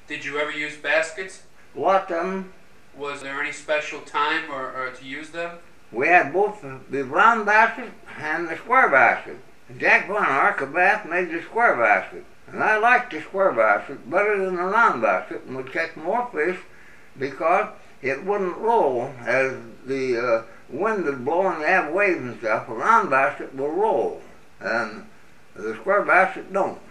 Did you ever use baskets? Lots of them. Was there any special time or to use them? We had both the round basket and the square basket. Jack Von Ark of Bath made the square basket. And I liked the square basket better than the round basket and would catch more fish because it wouldn't roll as the wind would blow and you have waves and stuff. A round basket will roll and the square basket don't.